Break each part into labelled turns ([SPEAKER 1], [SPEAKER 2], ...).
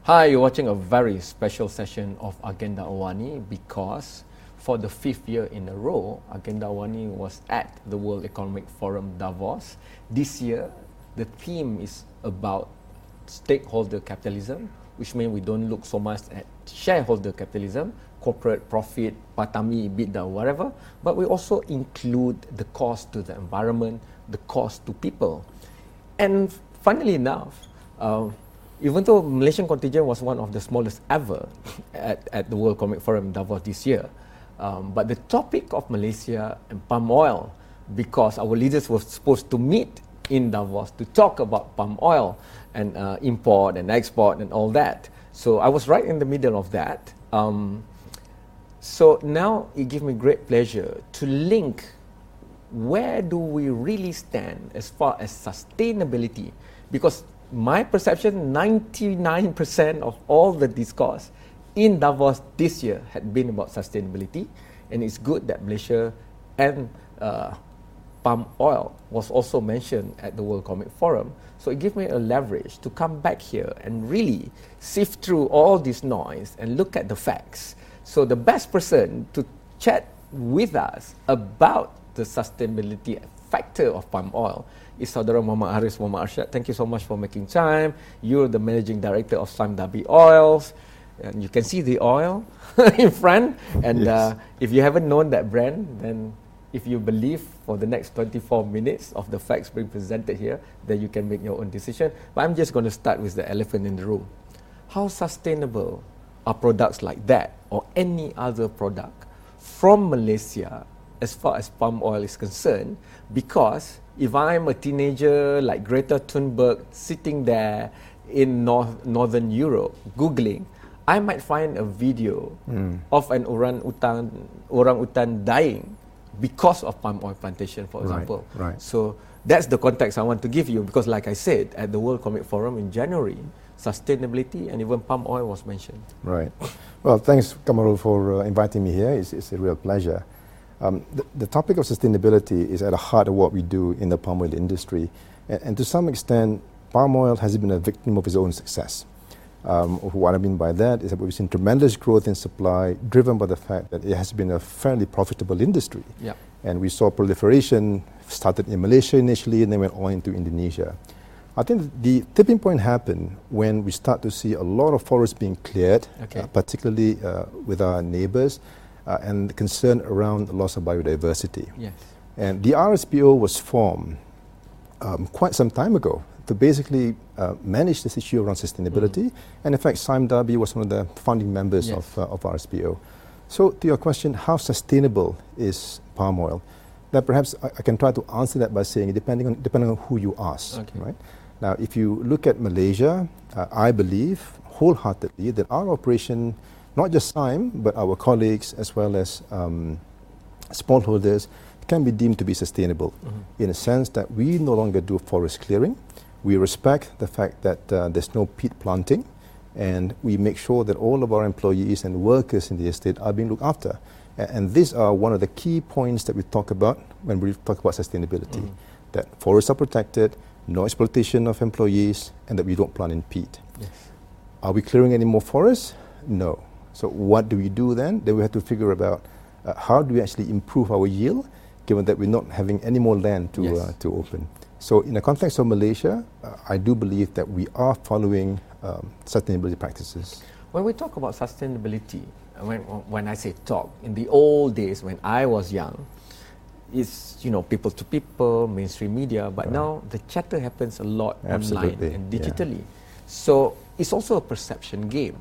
[SPEAKER 1] Hi, you're watching a very special session of Agenda Awani because for the 5th year in a row, Agenda Awani was at the World Economic Forum Davos. This year, the theme is about stakeholder capitalism, which means we don't look so much at shareholder capitalism, corporate profit, PATAMI, EBITDA, whatever, but we also include the cost to the environment, the cost to people. And funnily enough, even though Malaysian contingent was one of the smallest ever at the World Economic Forum Davos this year, but the topic of Malaysia and palm oil, because our leaders were supposed to meet in Davos to talk about palm oil and import and export and all that. So I was right in the middle of that. So now it gives me great pleasure to link where do we really stand as far as sustainability, because my perception, 99% of all the discourse in Davos this year had been about sustainability, and it's good that Malaysia and palm oil was also mentioned at the World Economic Forum. So it gives me a leverage to come back here and really sift through all this noise and look at the facts. So the best person to chat with us about the sustainability factor of palm oil is Saudara Muhammad Haris Muhammad Arshad. Thank you so much for making time. You're the Managing Director of Sime Darby Oils. And you can see the oil in front. And yes. If you haven't known that brand, then if you believe for the next 24 minutes of the facts being presented here, then you can make your own decision. But I'm just going to start with the elephant in the room. How sustainable are products like that or any other product from Malaysia as far as palm oil is concerned? Because if I'm a teenager like Greta Thunberg sitting there in Northern Europe Googling, I might find a video of an orangutan dying because of palm oil plantation, for example.
[SPEAKER 2] Right.
[SPEAKER 1] So that's the context I want to give you, because like I said, at the World Economic Forum in January, sustainability and even palm oil was mentioned.
[SPEAKER 2] Right. Well, thanks, Kamarul, for inviting me here. It's a real pleasure. The topic of sustainability is at the heart of what we do in the palm oil industry. And to some extent, palm oil has been a victim of its own success. What I mean by that is that we've seen tremendous growth in supply, driven by the fact that it has been a fairly profitable industry.
[SPEAKER 1] Yeah.
[SPEAKER 2] And we saw proliferation started in Malaysia initially and then went on into Indonesia. I think the tipping point happened when we start to see a lot of forests being cleared, particularly with our neighbours, and the concern around the loss of biodiversity.
[SPEAKER 1] Yes.
[SPEAKER 2] And the RSPO was formed quite some time ago to basically manage this issue around sustainability. And in fact, Sime Darby was one of the founding members of RSPO. So to your question, how sustainable is palm oil? Now perhaps I can try to answer that by saying depending on who you ask. Right? Now if you look at Malaysia, I believe wholeheartedly that our operation, not just Sime, but our colleagues as well as smallholders, can be deemed to be sustainable in a sense that we no longer do forest clearing. We respect the fact that there's no peat planting, and we make sure that all of our employees and workers in the estate are being looked after. And these are one of the key points that we talk about when we talk about sustainability, that forests are protected, no exploitation of employees, and that we don't plant in peat.
[SPEAKER 1] Yes.
[SPEAKER 2] Are we clearing any more forests? No. So what do we do then? Then we have to figure about how do we actually improve our yield, given that we're not having any more land to open. So in the context of Malaysia, I do believe that we are following sustainability practices.
[SPEAKER 1] When we talk about sustainability, when I say talk, in the old days when I was young, it's people to people, mainstream media, but now the chatter happens a lot online and digitally. So it's also a perception game.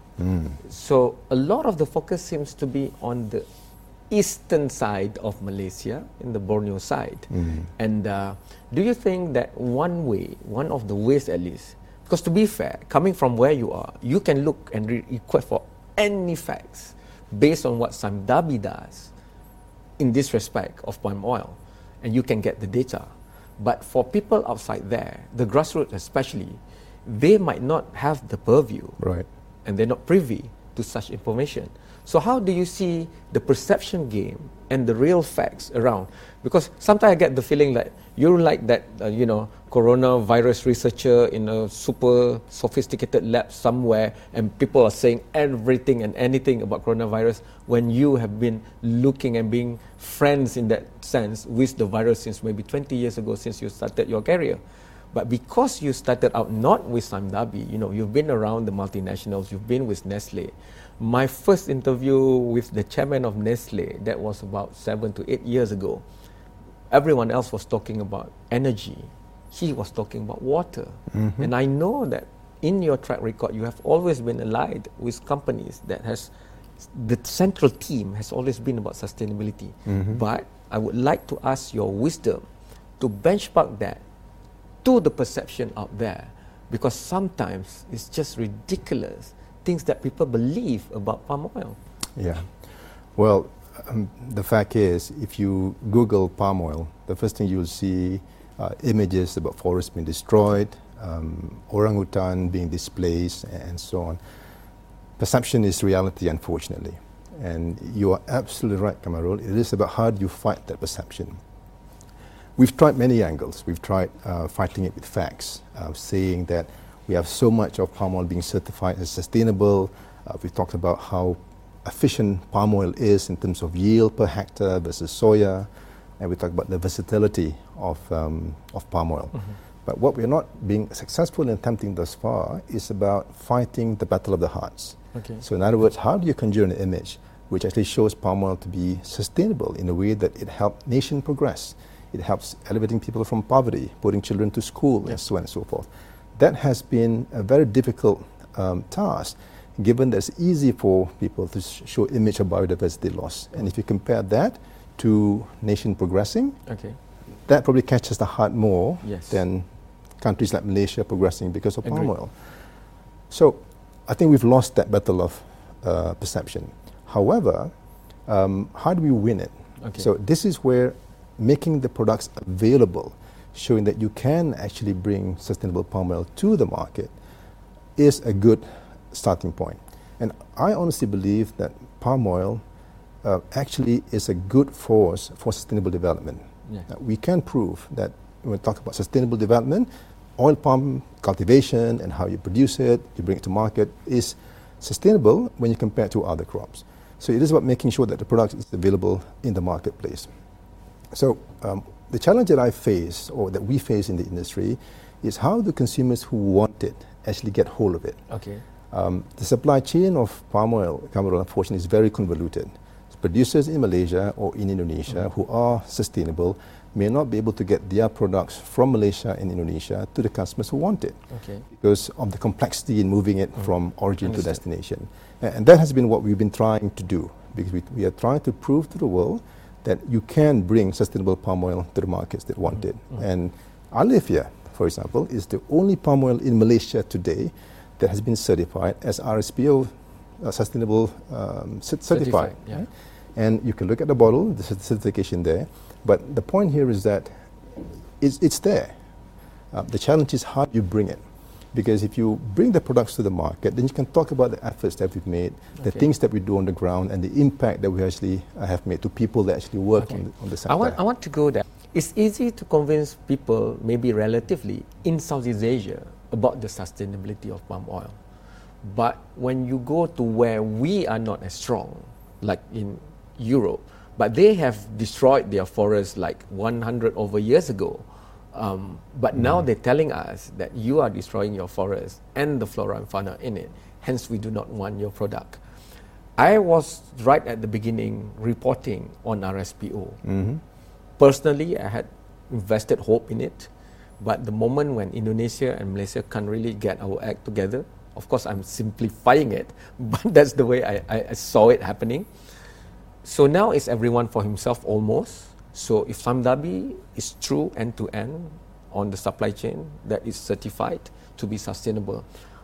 [SPEAKER 1] So a lot of the focus seems to be on the eastern side of Malaysia, in the Borneo side. And do you think that one of the ways at least, because to be fair, coming from where you are, you can look and request for any facts based on what Sime Darby does in this respect of palm oil, and you can get the data. But for people outside there, the grassroots especially, they might not have the purview, and they're not privy to such information. So how do you see the perception game and the real facts around? Because sometimes I get the feeling like, You're like that, coronavirus researcher in a super sophisticated lab somewhere, and people are saying everything and anything about coronavirus when you have been looking and being friends in that sense with the virus since maybe 20 years ago, since you started your career. But because you started out not with Sime Darby, you've been around the multinationals, you've been with Nestle. My first interview with the chairman of Nestle, that was about 7 to 8 years ago. Everyone else was talking about energy. He was talking about water. Mm-hmm. And I know that in your track record, you have always been allied with companies that the central theme has always been about sustainability. Mm-hmm. But I would like to ask your wisdom to benchmark that to the perception out there, because sometimes it's just ridiculous things that people believe about palm oil.
[SPEAKER 2] Yeah. Well, the fact is, if you Google palm oil, the first thing you'll see images about forests being destroyed, orangutan being displaced, and so on. Perception is reality, unfortunately. And you are absolutely right, Kamarul. It is about how do you fight that perception. We've tried many angles. We've tried fighting it with facts, saying that we have so much of palm oil being certified as sustainable. We've talked about how efficient palm oil is in terms of yield per hectare versus soya, and we talk about the versatility of palm oil. Mm-hmm. But what we're not being successful in attempting thus far is about fighting the battle of the hearts. Okay. So in other words, how do you conjure an image which actually shows palm oil to be sustainable in a way that it helps nation progress? It helps elevating people from poverty, putting children to school, and so on and so forth. That has been a very difficult task, given that it's easy for people to show image of biodiversity loss. And if you compare that to nation progressing, that probably catches the heart more than countries like Malaysia progressing because of palm oil. So I think we've lost that battle of perception. However, how do we win it? So this is where making the products available, showing that you can actually bring sustainable palm oil to the market, is a good starting point. And I honestly believe that palm oil actually is a good force for sustainable development. Yeah. We can prove that when we talk about sustainable development, oil palm cultivation and how you produce it, you bring it to market, is sustainable when you compare it to other crops. So it is about making sure that the product is available in the marketplace. So the challenge that I face, or that we face in the industry, is how do consumers who want it actually get hold of it? The supply chain of palm oil, Kamarul, unfortunately, is very convoluted. Producers in Malaysia or in Indonesia who are sustainable may not be able to get their products from Malaysia and Indonesia to the customers who want it because of the complexity in moving it from origin to destination. And that has been what we've been trying to do, because we are trying to prove to the world that you can bring sustainable palm oil to the markets that want it. And Alifia, for example, is the only palm oil in Malaysia today that has been certified as RSPO sustainable certified. Yeah. And you can look at the bottle, the certification there. But the point here is that it's there. The challenge is how you bring it. Because if you bring the products to the market, then you can talk about the efforts that we've made, the things that we do on the ground, and the impact that we actually have made to people that actually work on the sector.
[SPEAKER 1] I want to go there. It's easy to convince people, maybe relatively, in Southeast Asia about the sustainability of palm oil. But when you go to where we are not as strong, like in Europe, but they have destroyed their forests like 100 over years ago. But now they're telling us that you are destroying your forest and the flora and fauna in it. Hence, we do not want your product. I was right at the beginning reporting on RSPO. Personally, I had invested hope in it. But the moment when Indonesia and Malaysia can't really get our act together, of course, I'm simplifying it, but that's the way I saw it happening. So now it's everyone for himself almost. So if Sime Darby is true end-to-end on the supply chain that is certified to be sustainable,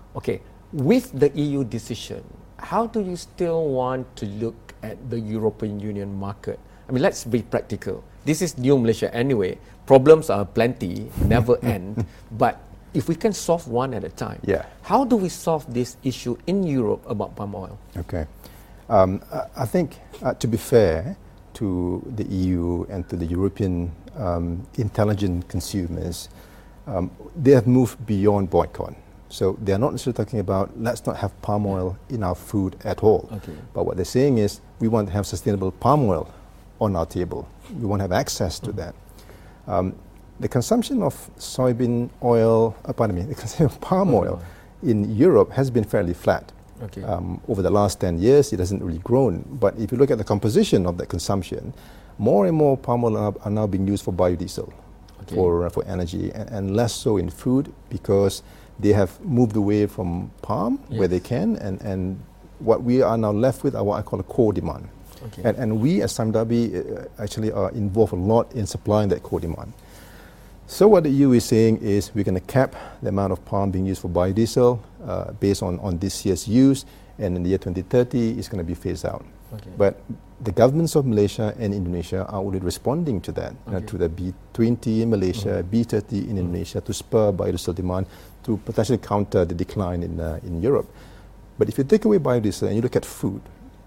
[SPEAKER 1] with the EU decision, how do you still want to look at the European Union market? I mean, let's be practical. This is new Malaysia anyway. Problems are plenty, never end. But if we can solve one at a time, how do we solve this issue in Europe about palm oil?
[SPEAKER 2] I think, to be fair, to the EU and to the European intelligent consumers, they have moved beyond boycott. So they are not necessarily talking about let's not have palm oil in our food at all.
[SPEAKER 1] Okay.
[SPEAKER 2] But what they're saying is we want to have sustainable palm oil on our table. We want to have access to that. The consumption of soybean oil, the consumption of palm oil in Europe has been fairly flat.
[SPEAKER 1] Okay.
[SPEAKER 2] Over the last 10 years, it hasn't really grown. But if you look at the composition of that consumption, more and more palm oil are now being used for biodiesel, for energy, and less so in food because they have moved away from palm where they can, and what we are now left with are what I call a core demand. Okay. And we as Sime Darby actually are involved a lot in supplying that core demand. So what the EU is saying is we're going to cap the amount of palm being used for biodiesel based on this year's use, and in the year 2030 it's going to be phased out. Okay. But the governments of Malaysia and Indonesia are already responding to that, to the B20 in Malaysia, B30 in Indonesia, to spur biodiesel demand, to potentially counter the decline in Europe. But if you take away biodiesel and you look at food,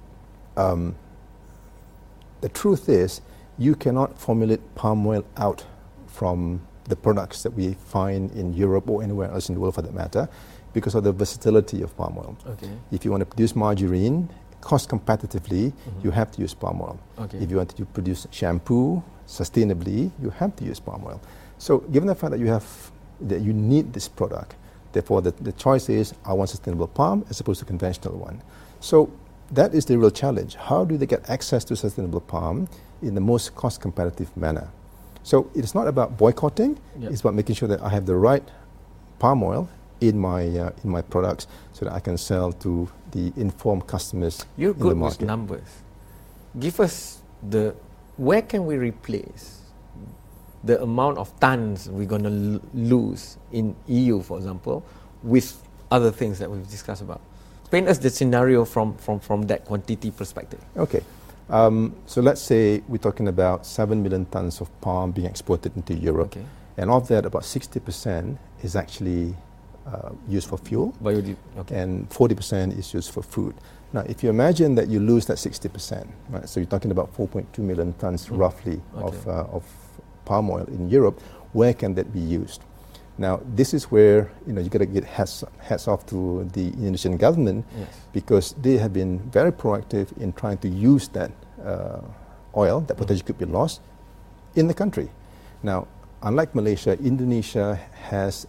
[SPEAKER 2] the truth is you cannot formulate palm oil out from the products that we find in Europe or anywhere else in the world for that matter because of the versatility of palm oil. Okay. If you want to produce margarine cost competitively, you have to use palm oil. Okay. If you want to produce shampoo sustainably, you have to use palm oil. So given the fact that you need this product, therefore the choice is I want sustainable palm as opposed to conventional one. So that is the real challenge. How do they get access to sustainable palm in the most cost competitive manner? So it's not about boycotting, it's about making sure that I have the right palm oil in my products so that I can sell to the informed customers in the market.
[SPEAKER 1] You're good with numbers. Give us where can we replace the amount of tons we're going to lose in EU, for example, with other things that we've discussed about? Paint us the scenario from that quantity perspective.
[SPEAKER 2] Okay. So let's say we're talking about 7 million tons of palm being exported into Europe. Okay. And of that, about 60% is actually used for fuel. And 40% is used for food. Now, if you imagine that you lose that 60%, right, so you're talking about 4.2 million tons roughly of palm oil in Europe, where can that be used? Now, this is where you got to get hats off to the Indonesian government because they have been very proactive in trying to use that oil that potentially could be lost in the country. Now, unlike Malaysia, Indonesia has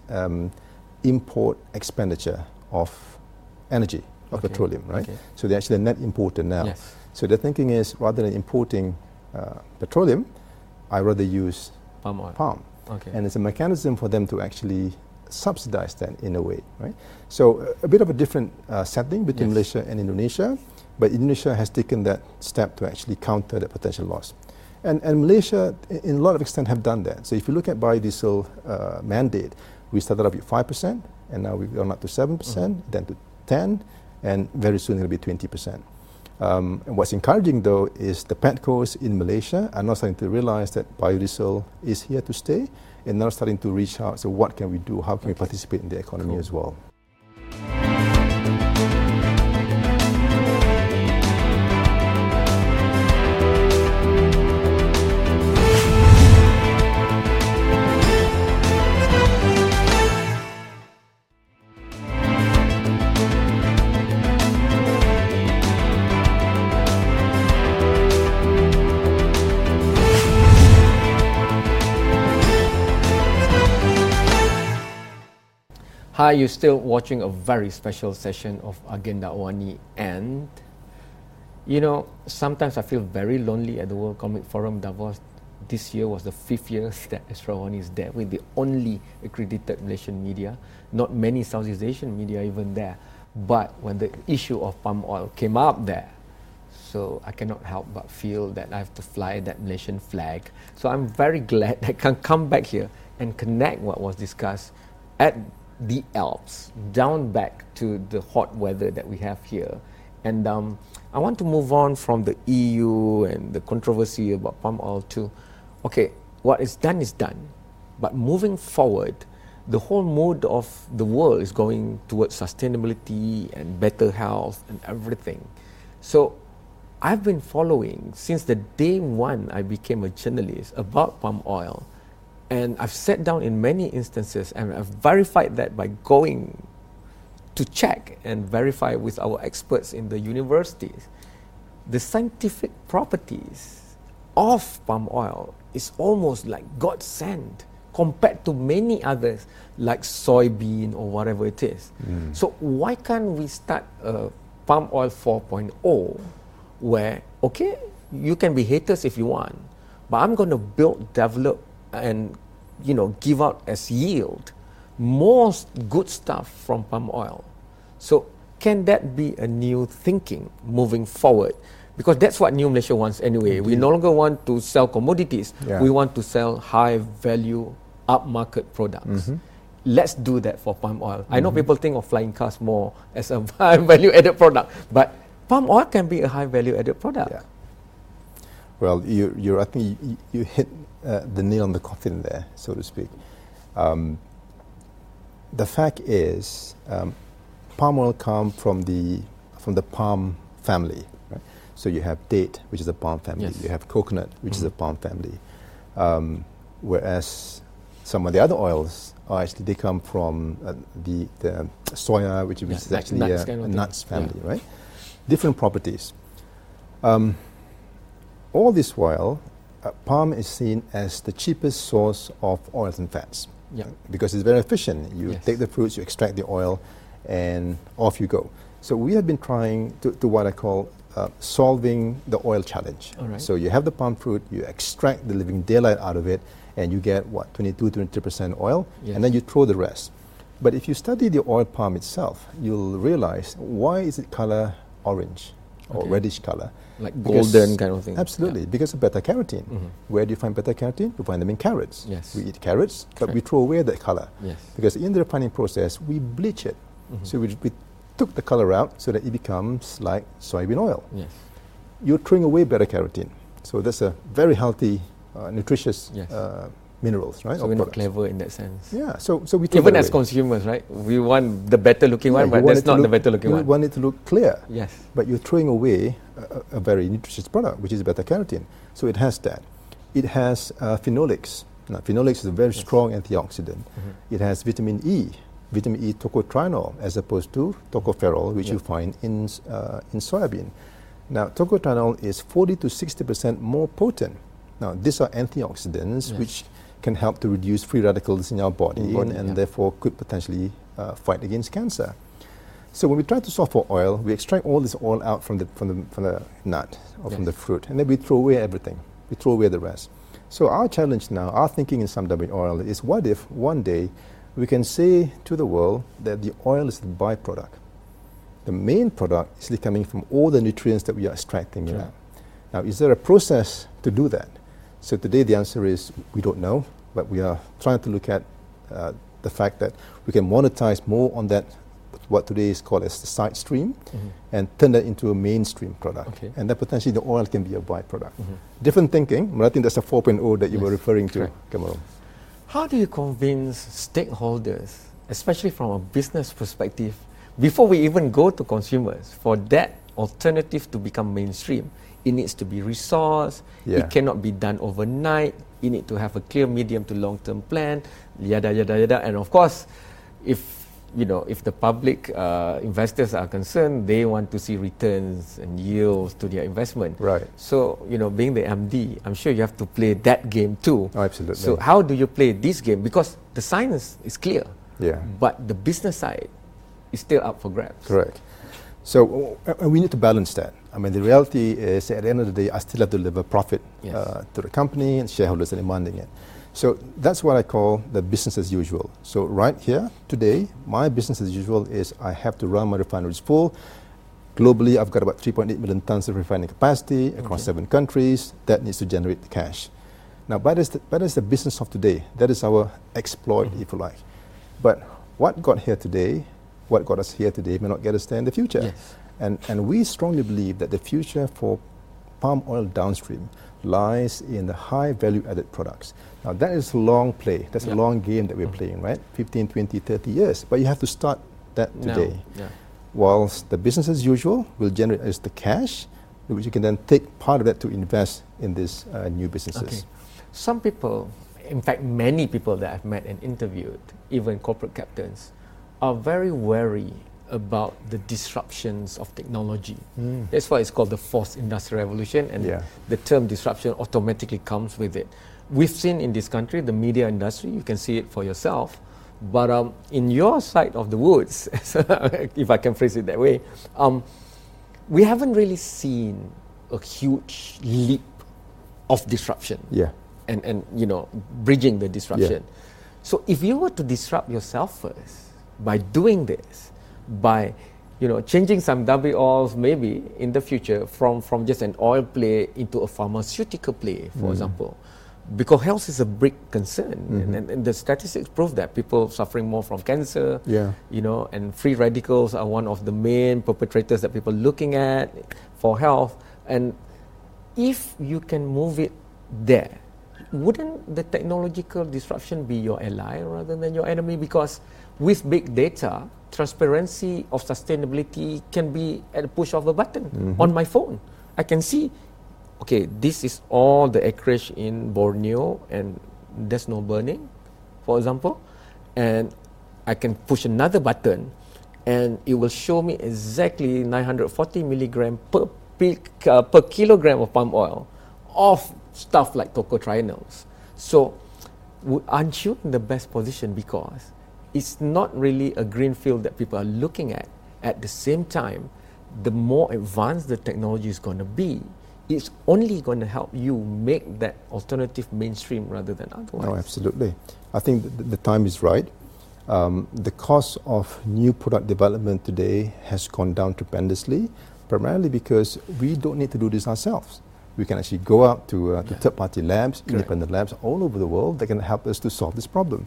[SPEAKER 2] import expenditure of energy, of petroleum, right? Okay. So they're actually a net importer now. Yes. So their thinking is rather than importing petroleum, I'd rather use palm. Okay. And it's a mechanism for them to actually subsidize that in a way, right? So a bit of a different setting between Malaysia and Indonesia, but Indonesia has taken that step to actually counter that potential loss. And Malaysia, in a lot of extent, have done that. So if you look at biodiesel mandate, we started off with 5%, and now we've gone up to 7%, then to 10%, and very soon it'll be 20%. And what's encouraging, though, is the petcos in Malaysia are now starting to realize that biodiesel is here to stay, and now starting to reach out. So what can we do? How can we participate in the economy as well?
[SPEAKER 1] Hi, you're still watching a very special session of Agenda Awani, and sometimes I feel very lonely at the World Economic Forum Davos. This year was the 5th year that Astro Awani is there. We're the only accredited Malaysian media, not many Southeast Asian media even there. But when the issue of palm oil came up there, so I cannot help but feel that I have to fly that Malaysian flag. So I'm very glad I can come back here and connect what was discussed at the Alps, down back to the hot weather that we have here. And I want to move on from the EU and the controversy about palm oil to, okay, what is done, but moving forward, the whole mood of the world is going towards sustainability and better health and everything. So I've been following since the day one I became a journalist about palm oil, and I've sat down in many instances and I've verified that by going to check and verify with our experts in the universities. The scientific properties of palm oil is almost like God sent compared to many others like soybean or whatever it is. So why can't we start a palm oil 4.0 where, okay, you can be haters if you want, but I'm going to build, develop, and give out as yield most good stuff from palm oil. So can that be a new thinking moving forward? Because that's what New Malaysia wants anyway. We no longer want to sell commodities. We want to sell high value upmarket products. Let's do that for palm oil. I know people think of flying cars more as a high value added product, but palm oil can be a high value added product.
[SPEAKER 2] Yeah. Well, I think you hit the nail on the coffin there, so to speak. The fact is, palm oil comes from the palm family, right? So you have date, which is a palm family. You have coconut, which is a palm family. Whereas some of the other oils are actually, they come from the soya, which is actually
[SPEAKER 1] nuts
[SPEAKER 2] a nuts family, right? Different properties. All this while, palm is seen as the cheapest source of oils and fats because it's very efficient. You take the fruits, you extract the oil, and off you go. So we have been trying to what I call solving the oil challenge. So you have the palm fruit, you extract the living daylight out of it, and you get 22-23% oil, and then you throw the rest. But if you study the oil palm itself, you'll realize, why is it color orange or reddish color?
[SPEAKER 1] Like golden kind of thing.
[SPEAKER 2] Absolutely, because of beta-carotene. Where do you find beta-carotene? You find them in carrots. We eat carrots, but we throw away that color. Because in the refining process, we bleach it. So we took the color out so that it becomes like soybean oil. You're throwing away beta-carotene. So that's a very healthy, nutritious minerals, right?
[SPEAKER 1] So we're not clever in that sense.
[SPEAKER 2] Yeah, so we
[SPEAKER 1] even as consumers, right? We want the better looking one, but that's not the better looking one.
[SPEAKER 2] You want it to look clear.
[SPEAKER 1] Yes.
[SPEAKER 2] But you're throwing away a very nutritious product, which is beta-carotene. So it has that. It has phenolics. Now, phenolics is a very strong antioxidant. It has vitamin E tocotrienol, as opposed to tocopherol, which you find in soybean. Now, tocotrienol is 40 to 60% more potent. Now, these are antioxidants which can help to reduce free radicals in our body, and therefore could potentially fight against cancer. So when we try to solve for oil, we extract all this oil out from the nut or from the fruit, and then we throw away everything. We throw away the rest. So our challenge now, our thinking in Samdami Oil is, what if one day we can say to the world that the oil is the byproduct. The main product is coming from all the nutrients that we are extracting out. Now, is there a process to do that? So today the answer is we don't know, but we are trying to look at the fact that we can monetize more on that, what today is called as the side stream, and turn that into a mainstream product. And that potentially the oil can be a byproduct. Different thinking, but I think that's a 4.0 that you were referring to, Kamal.
[SPEAKER 1] How do you convince stakeholders, especially from a business perspective, before we even go to consumers, for that alternative to become mainstream? It needs to be resourced. It cannot be done overnight. You need to have a clear medium to long-term plan, yada yada yada. And of course, if the public investors are concerned, they want to see returns and yields to their investment. So being the MD, I'm sure you have to play that game too.
[SPEAKER 2] Absolutely.
[SPEAKER 1] So how do you play this game? Because the science is clear, but the business side is still up for grabs.
[SPEAKER 2] Correct. So we need to balance that. I mean, the reality is, at the end of the day, I still have to deliver profit to the company, and shareholders are demanding it. So that's what I call the business as usual. So right here, today, my business as usual is I have to run my refineries full. Globally, I've got about 3.8 million tons of refining capacity across 7 countries. That needs to generate the cash. Now, that is the business of today. That is our exploit, if you like. But what got us here today may not get us there in the future. And we strongly believe that the future for palm oil downstream lies in the high value-added products. Now, that is a long play. That's a long game that we're playing, right? 15, 20, 30 years. But you have to start that today. Whilst the business as usual will generate us the cash, which you can then take part of that to invest in these new businesses.
[SPEAKER 1] Okay. Some people, in fact many people that I've met and interviewed, even corporate captains, are very wary about the disruptions of technology. That's why it's called the fourth industrial revolution, and the term disruption automatically comes with it. We've seen in this country, the media industry, you can see it for yourself, but in your side of the woods, if I can phrase it that way, we haven't really seen a huge leap of disruption and you know, bridging the disruption. So if you were to disrupt yourself first by doing this, by, you know, changing some W oils maybe in the future from just an oil play into a pharmaceutical play, for example, because health is a big concern, and the statistics prove that people suffering more from cancer, you know, and free radicals are one of the main perpetrators that people are looking at for health. And if you can move it there, wouldn't the technological disruption be your ally rather than your enemy? Because with big data, transparency of sustainability can be at the push of a button on my phone. I can see, okay, this is all the acreage in Borneo and there's no burning, for example, and I can push another button and it will show me exactly 940 milligram per kilogram of palm oil of stuff like tocotrienols. So aren't you in the best position, because it's not really a green field that people are looking at. At the same time, the more advanced the technology is going to be, it's only going to help you make that alternative mainstream rather than otherwise.
[SPEAKER 2] No, absolutely. I think the time is right. The cost of new product development today has gone down tremendously, primarily because we don't need to do this ourselves. We can actually go out to third-party labs, independent labs all over the world that can help us to solve this problem.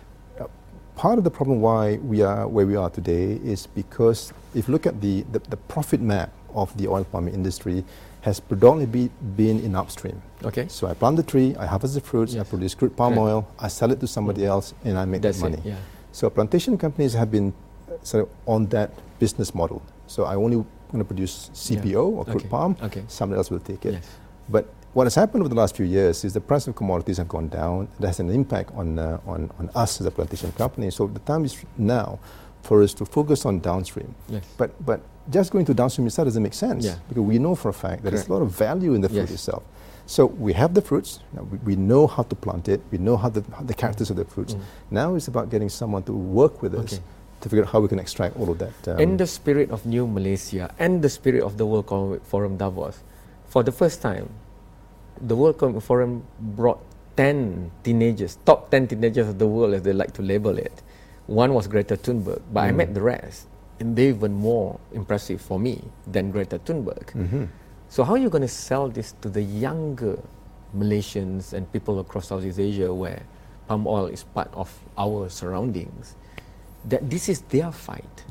[SPEAKER 2] Part of the problem why we are where we are today is because if you look at the profit map of the oil palm industry has predominantly been in upstream.
[SPEAKER 1] Okay.
[SPEAKER 2] So I plant the tree, I harvest the fruits, I produce crude palm oil, I sell it to somebody else, and I make that money. So plantation companies have been sort of on that business model. So I only going to produce CPO or crude palm, somebody else will take it. But what has happened over the last few years is the price of commodities have gone down. That has an impact on us as a plantation company. So the time is now for us to focus on downstream. But just going to downstream itself doesn't make sense, because we know for a fact that there's a lot of value in the fruit itself. So we have the fruits, we know how to plant it, we know how the characters of the fruits. Now it's about getting someone to work with us to figure out how we can extract all of that.
[SPEAKER 1] In the spirit of New Malaysia and the spirit of the World Economic Forum Davos, for the first time, the World Economic Forum brought 10 teenagers, top 10 teenagers of the world, as they like to label it. One was Greta Thunberg, but I met the rest, and they're even more impressive for me than Greta Thunberg. So how are you going to sell this to the younger Malaysians and people across Southeast Asia, where palm oil is part of our surroundings, that this is their fight?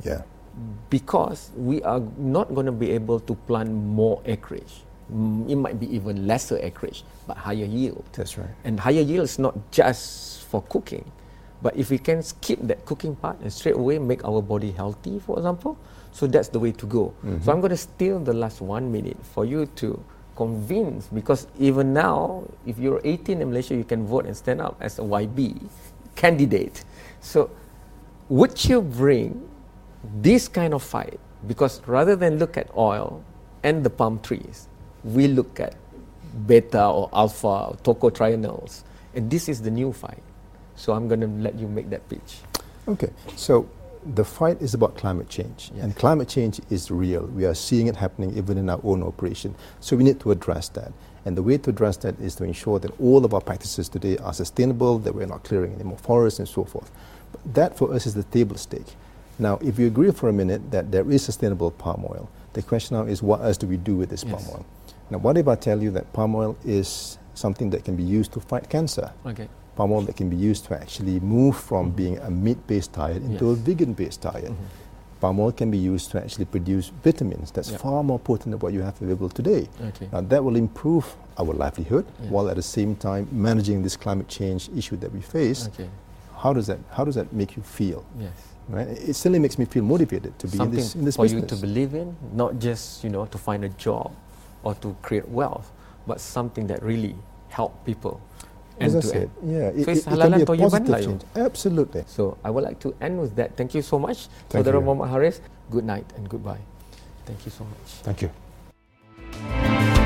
[SPEAKER 1] Because we are not going to be able to plant more acreage. It might be even lesser acreage, but higher yield.
[SPEAKER 2] That's right.
[SPEAKER 1] And higher yield is not just for cooking, but if we can skip that cooking part and straight away make our body healthy, for example, so that's the way to go. So I'm going to steal the last 1 minute for you to convince, because even now, if you're 18 in Malaysia, you can vote and stand up as a YB candidate. So would you bring this kind of fight? Because rather than look at oil and the palm trees, we look at beta or alpha or tocotrienols, and this is the new fight. So I'm going to let you make that pitch.
[SPEAKER 2] Okay, so the fight is about climate change, and climate change is real. We are seeing it happening even in our own operation. So we need to address that. And the way to address that is to ensure that all of our practices today are sustainable, that we're not clearing any more forests and so forth. But that for us is the table stake. Now, if you agree for a minute that there is sustainable palm oil, the question now is, what else do we do with this palm oil? Now, what if I tell you that palm oil is something that can be used to fight cancer? Palm oil that can be used to actually move from being a meat-based diet into a vegan-based diet. Palm oil can be used to actually produce vitamins. That's far more potent than what you have available today. Now, that will improve our livelihood while at the same time managing this climate change issue that we face. How does that make you feel? Right? It certainly makes me feel motivated to be in this business.
[SPEAKER 1] For you to believe in, not just to find a job or to create wealth, but something that really help people.
[SPEAKER 2] As I said, yeah,
[SPEAKER 1] so it's
[SPEAKER 2] it can be a
[SPEAKER 1] toyban lah.
[SPEAKER 2] positive change. Absolutely.
[SPEAKER 1] So I would like to end with that. Thank you so much,
[SPEAKER 2] Thank
[SPEAKER 1] Saudara
[SPEAKER 2] you.
[SPEAKER 1] Muhammad Haris. Good night and goodbye. Thank you so much.
[SPEAKER 2] Thank you.